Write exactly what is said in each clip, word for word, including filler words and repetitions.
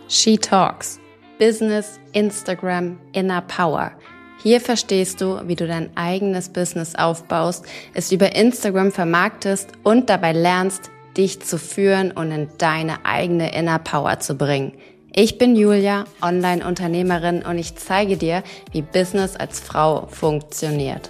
She Talks. Business, Instagram, Inner Power. Hier verstehst du, wie du dein eigenes Business aufbaust, es über Instagram vermarktest und dabei lernst, dich zu führen und in deine eigene Inner Power zu bringen. Ich bin Julia, Online-Unternehmerin, und ich zeige dir, wie Business als Frau funktioniert.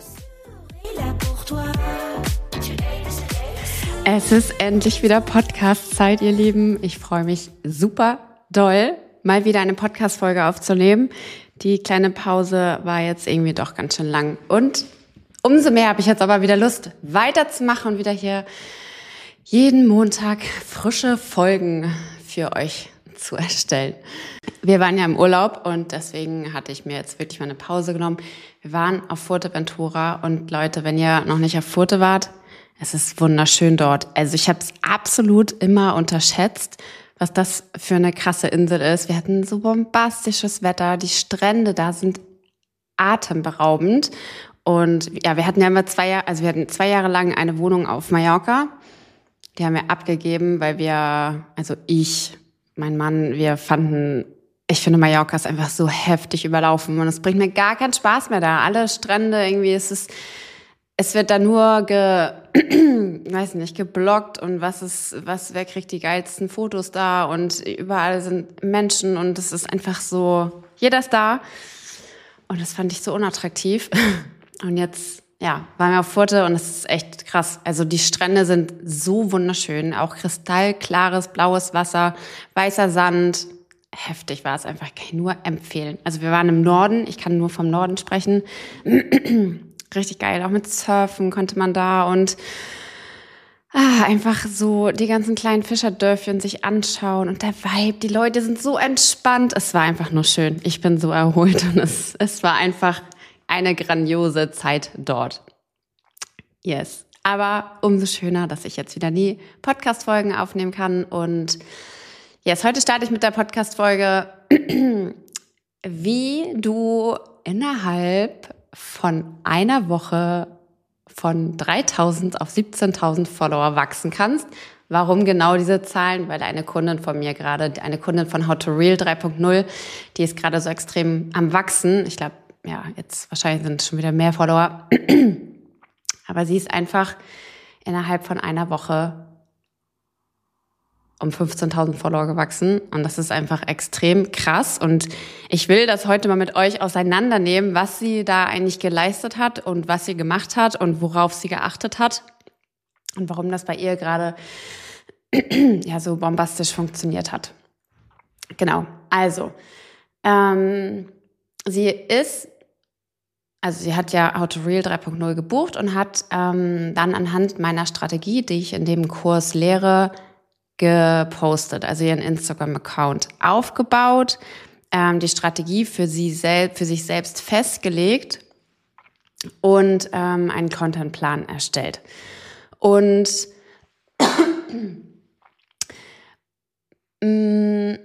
Es ist endlich wieder Podcast-Zeit, ihr Lieben. Ich freue mich super doll, mal wieder eine Podcast-Folge aufzunehmen. Die kleine Pause war jetzt irgendwie doch ganz schön lang. Und umso mehr habe ich jetzt aber wieder Lust, weiterzumachen und wieder hier jeden Montag frische Folgen für euch zu erstellen. Wir waren ja im Urlaub und deswegen hatte ich mir jetzt wirklich mal eine Pause genommen. Wir waren auf Fuerteventura und Leute, wenn ihr noch nicht auf Fuerte wart, es ist wunderschön dort. Also ich habe es absolut immer unterschätzt, was das für eine krasse Insel ist. Wir hatten so bombastisches Wetter, die Strände da sind atemberaubend. Und ja, wir hatten ja immer zwei Jahre, also wir hatten zwei Jahre lang eine Wohnung auf Mallorca. Die haben wir abgegeben, weil wir, also ich, mein Mann, wir fanden, ich finde Mallorca ist einfach so heftig überlaufen und es bringt mir gar keinen Spaß mehr da. Alle Strände irgendwie, es ist, es wird da nur ge, weiß nicht, geblockt und was ist, was, wer kriegt die geilsten Fotos da und überall sind Menschen und es ist einfach so, jeder ist da und das fand ich so unattraktiv. Und jetzt, ja, waren wir auf Fuerte und es ist echt krass. Also die Strände sind so wunderschön, auch kristallklares, blaues Wasser, weißer Sand. Heftig war es einfach, kann ich nur empfehlen. Also wir waren im Norden, ich kann nur vom Norden sprechen. Richtig geil, auch mit Surfen konnte man da und ah, einfach so die ganzen kleinen Fischerdörfchen sich anschauen und der Vibe, die Leute sind so entspannt. Es war einfach nur schön. Ich bin so erholt und es, es war einfach eine grandiose Zeit dort. Yes, aber umso schöner, dass ich jetzt wieder die Podcast-Folgen aufnehmen kann. Und yes, heute starte ich mit der Podcast-Folge, wie du innerhalb von einer Woche von dreitausend auf siebzehntausend Follower wachsen kannst. Warum genau diese Zahlen? Weil eine Kundin von mir gerade, eine Kundin von How to Real drei Punkt null, die ist gerade so extrem am Wachsen. Ich glaube, ja, jetzt wahrscheinlich sind es schon wieder mehr Follower. Aber sie ist einfach innerhalb von einer Woche um fünfzehntausend Follower gewachsen. Und das ist einfach extrem krass. Und ich will das heute mal mit euch auseinandernehmen, was sie da eigentlich geleistet hat und was sie gemacht hat und worauf sie geachtet hat und warum das bei ihr gerade ja so bombastisch funktioniert hat. Genau, also ähm, sie ist, also sie hat ja How to Real drei Punkt null gebucht und hat ähm, dann anhand meiner Strategie, die ich in dem Kurs lehre, gepostet, also ihren Instagram-Account aufgebaut, ähm, die Strategie für sie selbst, für sich selbst festgelegt und ähm, einen Contentplan erstellt. Und mh,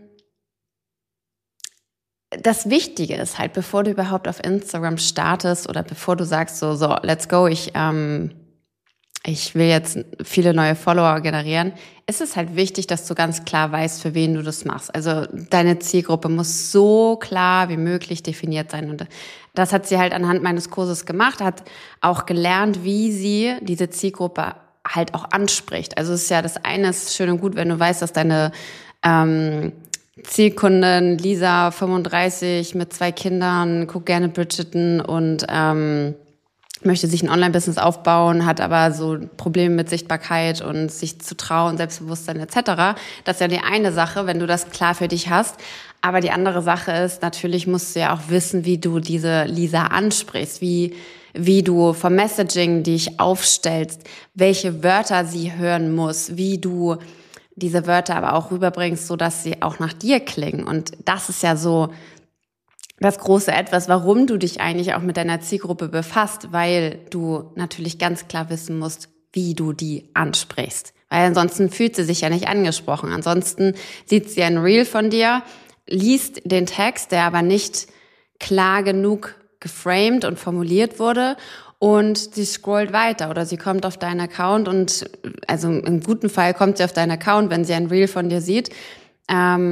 das Wichtige ist halt, bevor du überhaupt auf Instagram startest oder bevor du sagst so, so, let's go, ich ähm, ich will jetzt viele neue Follower generieren, ist es halt wichtig, dass du ganz klar weißt, für wen du das machst. Also deine Zielgruppe muss so klar wie möglich definiert sein. Und das hat sie halt anhand meines Kurses gemacht, hat auch gelernt, wie sie diese Zielgruppe halt auch anspricht. Also es ist ja, das eine ist schön und gut, wenn du weißt, dass deine ähm, Zielkundin Lisa, fünfunddreißig, mit zwei Kindern, guckt gerne Bridgerton und ähm, möchte sich ein Online-Business aufbauen, hat aber so Probleme mit Sichtbarkeit und sich zu trauen, Selbstbewusstsein et cetera. Das ist ja die eine Sache, wenn du das klar für dich hast. Aber die andere Sache ist, natürlich musst du ja auch wissen, wie du diese Lisa ansprichst, wie wie du vom Messaging dich aufstellst, welche Wörter sie hören muss, wie du diese Wörter aber auch rüberbringst, so dass sie auch nach dir klingen. Und das ist ja so das große Etwas, warum du dich eigentlich auch mit deiner Zielgruppe befasst, weil du natürlich ganz klar wissen musst, wie du die ansprichst. Weil ansonsten fühlt sie sich ja nicht angesprochen. Ansonsten sieht sie ein Reel von dir, liest den Text, der aber nicht klar genug geframed und formuliert wurde, und sie scrollt weiter oder sie kommt auf deinen Account und, also im guten Fall kommt sie auf deinen Account, wenn sie ein Reel von dir sieht, ähm,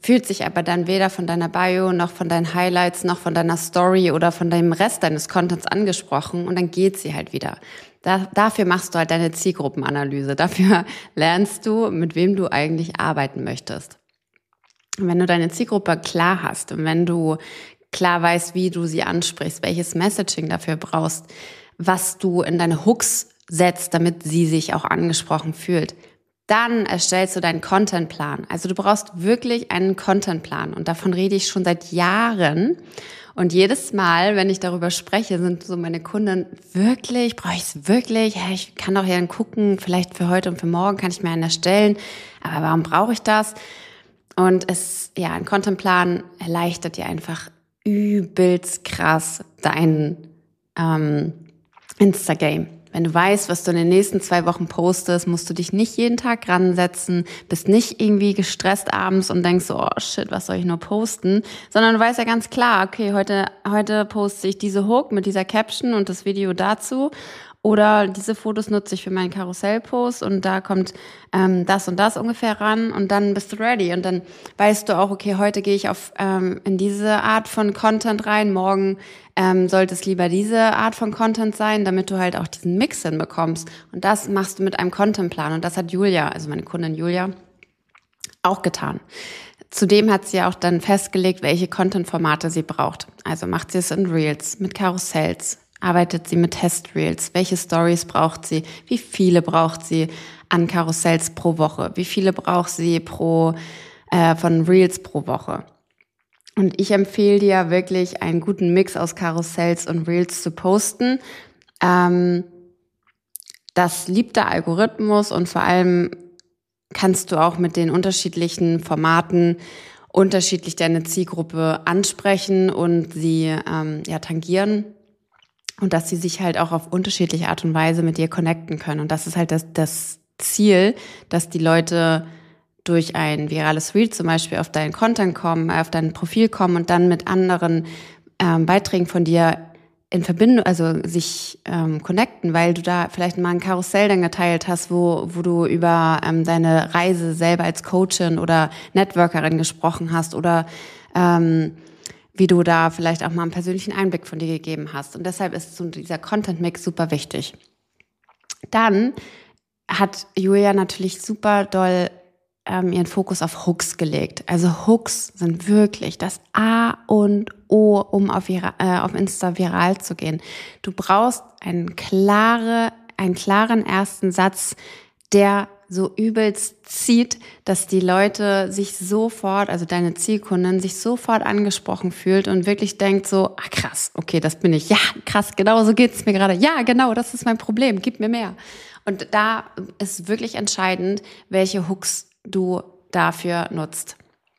fühlt sich aber dann weder von deiner Bio noch von deinen Highlights noch von deiner Story oder von deinem Rest deines Contents angesprochen und dann geht sie halt wieder. Da, dafür machst du halt deine Zielgruppenanalyse. Dafür lernst du, mit wem du eigentlich arbeiten möchtest. Und wenn du deine Zielgruppe klar hast und wenn du klar weißt, wie du sie ansprichst, welches Messaging dafür brauchst, was du in deine Hooks setzt, damit sie sich auch angesprochen fühlt, dann erstellst du deinen Contentplan. Also du brauchst wirklich einen Contentplan und davon rede ich schon seit Jahren. Und jedes Mal, wenn ich darüber spreche, sind so meine Kunden, wirklich, brauche ich es wirklich? Ja, ich kann doch ja gucken, vielleicht für heute und für morgen kann ich mir einen erstellen. Aber warum brauche ich das? Und es, ja, ein Contentplan erleichtert dir einfach übelst krass dein ähm, Insta-Game. Wenn du weißt, was du in den nächsten zwei Wochen postest, musst du dich nicht jeden Tag ransetzen, bist nicht irgendwie gestresst abends und denkst so, oh shit, was soll ich nur posten? Sondern du weißt ja ganz klar, okay, heute, heute poste ich diese Hook mit dieser Caption und das Video dazu. Oder diese Fotos nutze ich für meinen Karussellpost und da kommt ähm, das und das ungefähr ran und dann bist du ready. Und dann weißt du auch, okay, heute gehe ich auf ähm, in diese Art von Content rein, morgen ähm, sollte es lieber diese Art von Content sein, damit du halt auch diesen Mix hinbekommst. Und das machst du mit einem Contentplan. Und das hat Julia, also meine Kundin Julia, auch getan. Zudem hat sie auch dann festgelegt, welche Content-Formate sie braucht. Also macht sie es in Reels, mit Karussells, arbeitet sie mit Test-Reels? Welche Stories braucht sie? Wie viele braucht sie an Karussells pro Woche? Wie viele braucht sie pro äh, von Reels pro Woche? Und ich empfehle dir wirklich einen guten Mix aus Karussells und Reels zu posten. Ähm, das liebt der Algorithmus und vor allem kannst du auch mit den unterschiedlichen Formaten unterschiedlich deine Zielgruppe ansprechen und sie ähm, ja tangieren. Und dass sie sich halt auch auf unterschiedliche Art und Weise mit dir connecten können. Und das ist halt das, das Ziel, dass die Leute durch ein virales Reel zum Beispiel auf deinen Content kommen, auf dein Profil kommen und dann mit anderen ähm, Beiträgen von dir in Verbindung, also sich ähm, connecten, weil du da vielleicht mal ein Karussell dann geteilt hast, wo wo du über ähm, deine Reise selber als Coachin oder Networkerin gesprochen hast oder ähm, wie du da vielleicht auch mal einen persönlichen Einblick von dir gegeben hast. Und deshalb ist so dieser Content-Mix super wichtig. Dann hat Julia natürlich super doll ähm, ihren Fokus auf Hooks gelegt. Also Hooks sind wirklich das A und O, um auf, vira- äh, auf Insta viral zu gehen. Du brauchst einen, klare, einen klaren ersten Satz, der so übelst zieht, dass die Leute sich sofort, also deine Zielkunden, sich sofort angesprochen fühlt und wirklich denkt so, ah krass, okay, das bin ich. Ja, krass, genau so geht's mir gerade. Ja, genau, das ist mein Problem, gib mir mehr. Und da ist wirklich entscheidend, welche Hooks du dafür nutzt.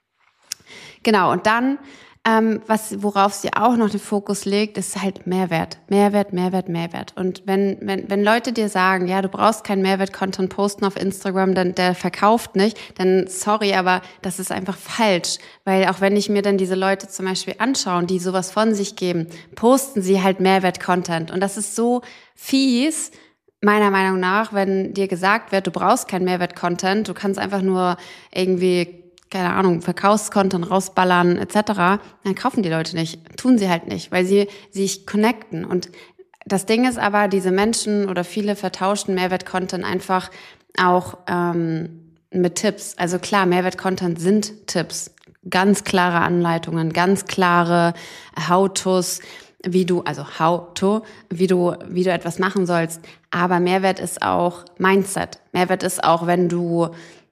Genau, und dann Ähm, was, worauf sie auch noch den Fokus legt, ist halt Mehrwert. Mehrwert, Mehrwert, Mehrwert. Und wenn, wenn, wenn Leute dir sagen, ja, du brauchst keinen Mehrwert-Content posten auf Instagram, dann der verkauft nicht, dann sorry, aber das ist einfach falsch. Weil auch wenn ich mir dann diese Leute zum Beispiel anschaue, die sowas von sich geben, posten sie halt Mehrwert-Content. Und das ist so fies, meiner Meinung nach, wenn dir gesagt wird, du brauchst keinen Mehrwert-Content, du kannst einfach nur irgendwie keine Ahnung, Verkaufscontent rausballern et cetera, dann kaufen die Leute nicht, tun sie halt nicht, weil sie sich connecten. Und das Ding ist aber, diese Menschen oder viele vertauschen Mehrwert-Content einfach auch ähm, mit Tipps. Also klar, Mehrwert-Content sind Tipps, ganz klare Anleitungen, ganz klare How-Tos, wie du, also How-To, wie du, wie du etwas machen sollst. Aber Mehrwert ist auch Mindset. Mehrwert ist auch, wenn du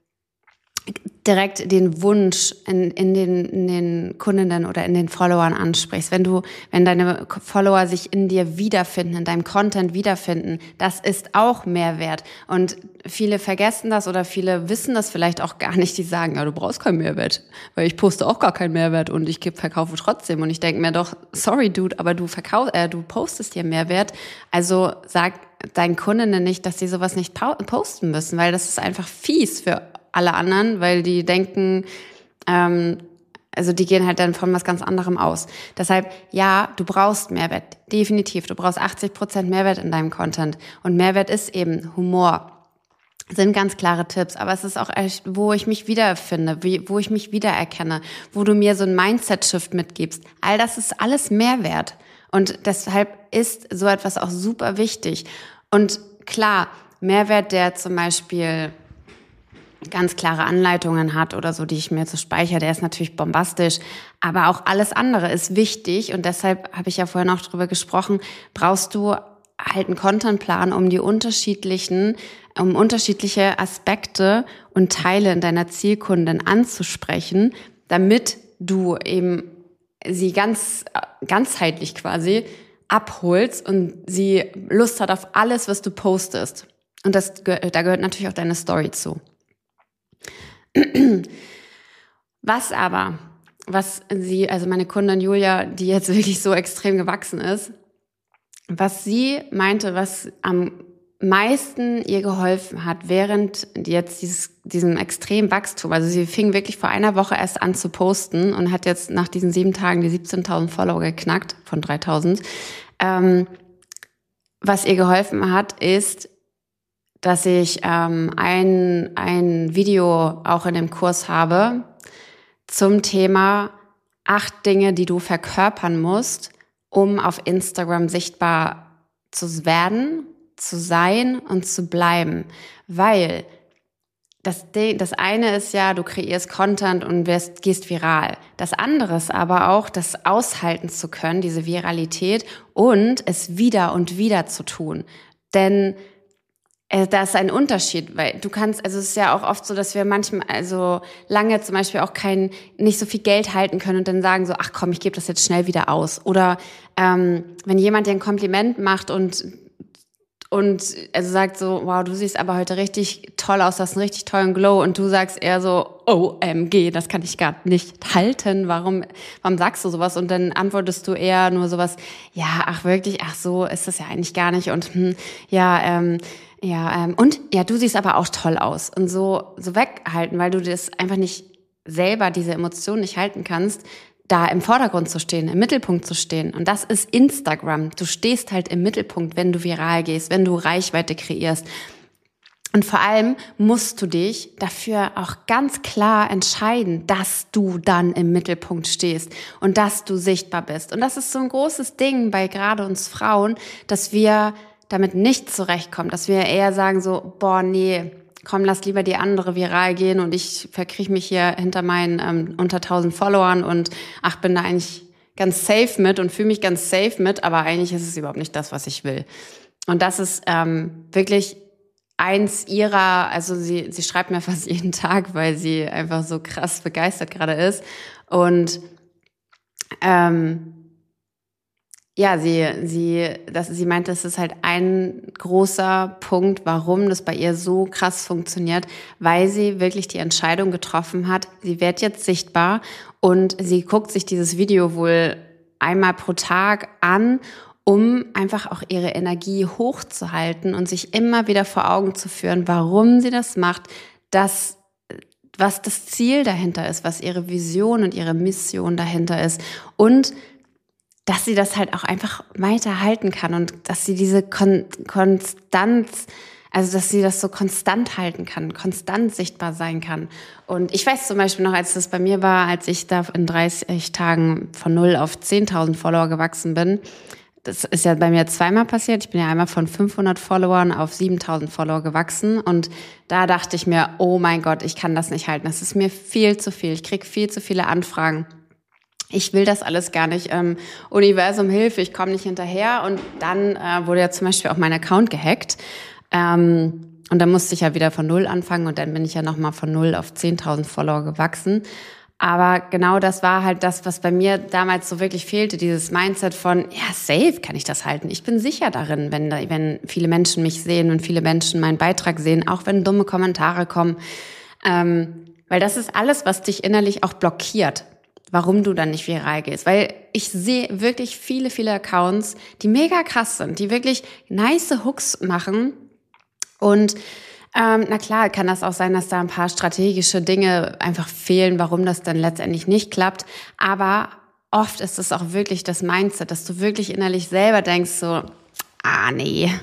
direkt den Wunsch in, in den, in den Kundinnen oder in den Followern ansprichst. Wenn du, wenn deine Follower sich in dir wiederfinden, in deinem Content wiederfinden, das ist auch Mehrwert. Und viele vergessen das oder viele wissen das vielleicht auch gar nicht. Die sagen, ja, du brauchst keinen Mehrwert, weil ich poste auch gar keinen Mehrwert und ich verkaufe trotzdem. Und ich denke mir doch, sorry, Dude, aber du verkaufst, äh, du postest dir Mehrwert. Also sag deinen Kundinnen nicht, dass sie sowas nicht posten müssen, weil das ist einfach fies für alle anderen, weil die denken, ähm, also die gehen halt dann von was ganz anderem aus. Deshalb, ja, du brauchst Mehrwert, definitiv. Du brauchst achtzig Prozent Mehrwert in deinem Content. Und Mehrwert ist eben Humor. sind ganz klare Tipps, aber es ist auch echt, wo ich mich wiederfinde, wie, wo ich mich wiedererkenne, wo du mir so ein Mindset-Shift mitgibst. All das ist alles Mehrwert. Und deshalb ist so etwas auch super wichtig. Und klar, Mehrwert, der zum Beispiel ganz klare Anleitungen hat oder so, die ich mir zu speichere, der ist natürlich bombastisch. Aber auch alles andere ist wichtig. Und deshalb habe ich ja vorhin auch drüber gesprochen, brauchst du halt einen Contentplan, um die unterschiedlichen, um unterschiedliche Aspekte und Teile in deiner Zielkundin anzusprechen, damit du eben sie ganz ganzheitlich quasi abholst und sie Lust hat auf alles, was du postest. Und das, da gehört natürlich auch deine Story zu. Was aber, was sie, also meine Kundin Julia, die jetzt wirklich so extrem gewachsen ist, was sie meinte, was am meisten ihr geholfen hat, während jetzt dieses, diesem extremen Wachstum, also sie fing wirklich vor einer Woche erst an zu posten und hat jetzt nach diesen sieben Tagen die siebzehntausend Follower geknackt von dreitausend. Ähm, was ihr geholfen hat, ist, dass ich ähm, ein, ein Video auch in dem Kurs habe zum Thema acht Dinge, die du verkörpern musst, um auf Instagram sichtbar zu werden, zu sein und zu bleiben. Weil das, das eine ist ja, du kreierst Content und wirst, gehst viral. Das andere ist aber auch, das aushalten zu können, diese Viralität, und es wieder und wieder zu tun. Denn da ist ein Unterschied, weil du kannst, also es ist ja auch oft so, dass wir manchmal, also lange zum Beispiel auch kein, nicht so viel Geld halten können und dann sagen so, ach komm, ich gebe das jetzt schnell wieder aus. Oder ähm, wenn jemand dir ein Kompliment macht und und also sagt so, wow, du siehst aber heute richtig toll aus, du hast einen richtig tollen Glow, und du sagst eher so, O M G, das kann ich gar nicht halten, warum, warum sagst du sowas? Und dann antwortest du eher nur sowas, ja, ach wirklich, ach so ist das ja eigentlich gar nicht, und hm, ja, ähm, ja, ähm, und ja, du siehst aber auch toll aus, und so, so weghalten, weil du das einfach nicht selber, diese Emotionen nicht halten kannst, da im Vordergrund zu stehen, im Mittelpunkt zu stehen. Und das ist Instagram. Du stehst halt im Mittelpunkt, wenn du viral gehst, wenn du Reichweite kreierst. Und vor allem musst du dich dafür auch ganz klar entscheiden, dass du dann im Mittelpunkt stehst und dass du sichtbar bist. Und das ist so ein großes Ding bei gerade uns Frauen, dass wir damit nicht zurechtkommen, dass wir eher sagen so, boah, nee, komm, lass lieber die andere viral gehen und ich verkriech mich hier hinter meinen ähm, unter tausend Followern und ach, bin da eigentlich ganz safe mit und fühle mich ganz safe mit, aber eigentlich ist es überhaupt nicht das, was ich will. Und das ist ähm, wirklich eins ihrer, also sie sie schreibt mir fast jeden Tag, weil sie einfach so krass begeistert gerade ist. Und ähm, Ja, sie, sie, das, sie meinte, es ist halt ein großer Punkt, warum das bei ihr so krass funktioniert, weil sie wirklich die Entscheidung getroffen hat, sie wird jetzt sichtbar und sie guckt sich dieses Video wohl einmal pro Tag an, um einfach auch ihre Energie hochzuhalten und sich immer wieder vor Augen zu führen, warum sie das macht, dass was das Ziel dahinter ist, was ihre Vision und ihre Mission dahinter ist, und dass sie das halt auch einfach weiter halten kann und dass sie diese Kon- Konstanz, also dass sie das so konstant halten kann, konstant sichtbar sein kann. Und ich weiß zum Beispiel noch, als das bei mir war, als ich da in dreißig Tagen von null auf zehntausend Follower gewachsen bin, das ist ja bei mir zweimal passiert. Ich bin ja einmal von fünfhundert Followern auf siebentausend Follower gewachsen, und da dachte ich mir, oh mein Gott, ich kann das nicht halten. Das ist mir viel zu viel. Ich kriege viel zu viele Anfragen. Ich will das alles gar nicht. Ähm, Universum, Hilfe, ich komme nicht hinterher. Und dann äh, wurde ja zum Beispiel auch mein Account gehackt. Ähm, und dann musste ich ja wieder von null anfangen. Und dann bin ich ja nochmal von null auf zehntausend Follower gewachsen. Aber genau das war halt das, was bei mir damals so wirklich fehlte. Dieses Mindset von, ja, safe kann ich das halten. Ich bin sicher darin, wenn, wenn viele Menschen mich sehen und viele Menschen meinen Beitrag sehen, auch wenn dumme Kommentare kommen. Ähm, weil das ist alles, was dich innerlich auch blockiert, warum du dann nicht viral gehst. Weil ich sehe wirklich viele, viele Accounts, die mega krass sind, die wirklich nice Hooks machen. Und ähm, na klar, kann das auch sein, dass da ein paar strategische Dinge einfach fehlen, warum das dann letztendlich nicht klappt. Aber oft ist es auch wirklich das Mindset, dass du wirklich innerlich selber denkst so, ah nee,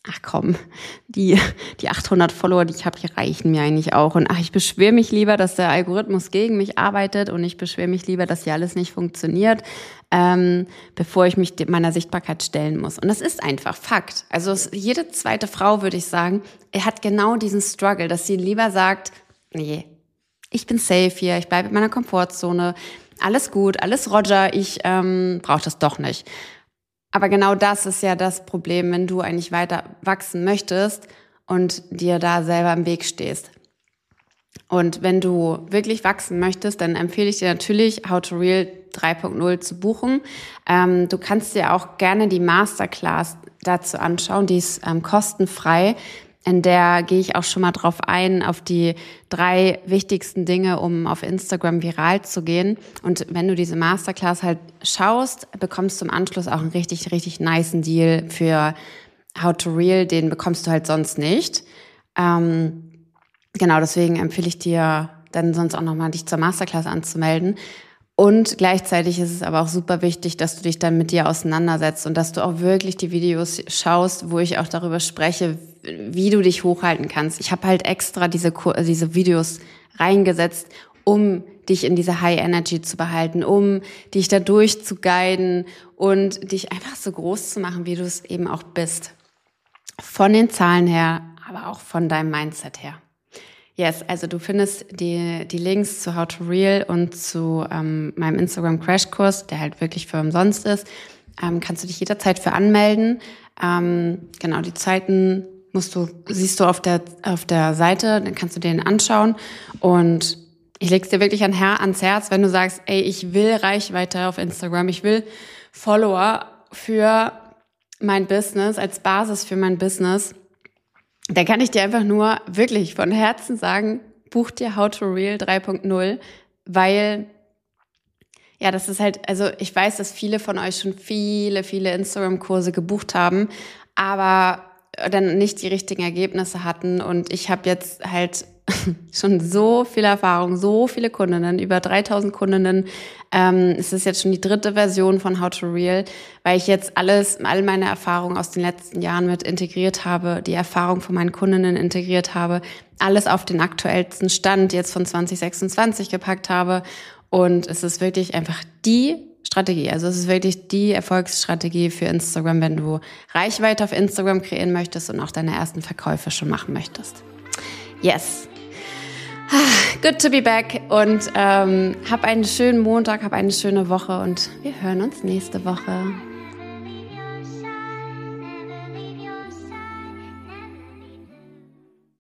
ach komm, die, die achthundert Follower, die ich habe, die reichen mir eigentlich auch. Und ach, ich beschwere mich lieber, dass der Algorithmus gegen mich arbeitet und ich beschwere mich lieber, dass hier alles nicht funktioniert, ähm, bevor ich mich meiner Sichtbarkeit stellen muss. Und das ist einfach Fakt. Also es, jede zweite Frau, würde ich sagen, er hat genau diesen Struggle, dass sie lieber sagt, nee, ich bin safe hier, ich bleibe in meiner Komfortzone, alles gut, alles Roger, ich ähm, brauche das doch nicht. Aber genau das ist ja das Problem, wenn du eigentlich weiter wachsen möchtest und dir da selber im Weg stehst. Und wenn du wirklich wachsen möchtest, dann empfehle ich dir natürlich, How to Real drei Punkt null zu buchen. Ähm, du kannst dir auch gerne die Masterclass dazu anschauen, die ist ähm, kostenfrei. In der gehe ich auch schon mal drauf ein, auf die drei wichtigsten Dinge, um auf Instagram viral zu gehen. Und wenn du diese Masterclass halt schaust, bekommst du im Anschluss auch einen richtig, richtig nicen Deal für How to Real. Den bekommst du halt sonst nicht. Ähm, genau, deswegen empfehle ich dir dann sonst auch nochmal, dich zur Masterclass anzumelden. Und gleichzeitig ist es aber auch super wichtig, dass du dich dann mit dir auseinandersetzt und dass du auch wirklich die Videos schaust, wo ich auch darüber spreche, wie du dich hochhalten kannst. Ich habe halt extra diese diese Videos reingesetzt, um dich in dieser High Energy zu behalten, um dich dadurch zu guiden und dich einfach so groß zu machen, wie du es eben auch bist. Von den Zahlen her, aber auch von deinem Mindset her. Yes, also du findest die die Links zu How to Real und zu ähm, meinem Instagram Crashkurs, der halt wirklich für umsonst ist, ähm, kannst du dich jederzeit für anmelden. Ähm, genau, die Zeiten musst du siehst du auf der auf der Seite, dann kannst du den anschauen. Und ich leg's dir wirklich an Her- ans Herz, wenn du sagst, ey, ich will Reichweite auf Instagram, ich will Follower für mein Business, als Basis für mein Business. Da kann ich dir einfach nur wirklich von Herzen sagen, buch dir How to Real drei Punkt null, weil, ja, das ist halt, also ich weiß, dass viele von euch schon viele, viele Instagram-Kurse gebucht haben, aber dann nicht die richtigen Ergebnisse hatten. Und ich habe jetzt halt schon so viel Erfahrung, so viele Kundinnen, über dreitausend Kundinnen. Ähm, es ist jetzt schon die dritte Version von How to Real, weil ich jetzt alles, all meine Erfahrungen aus den letzten Jahren mit integriert habe, die Erfahrung von meinen Kundinnen integriert habe, alles auf den aktuellsten Stand jetzt von zwanzig sechsundzwanzig gepackt habe. Und es ist wirklich einfach die Strategie. Also es ist wirklich die Erfolgsstrategie für Instagram, wenn du Reichweite auf Instagram kreieren möchtest und auch deine ersten Verkäufe schon machen möchtest. Yes. Good to be back und ähm, hab einen schönen Montag, hab eine schöne Woche und wir hören uns nächste Woche.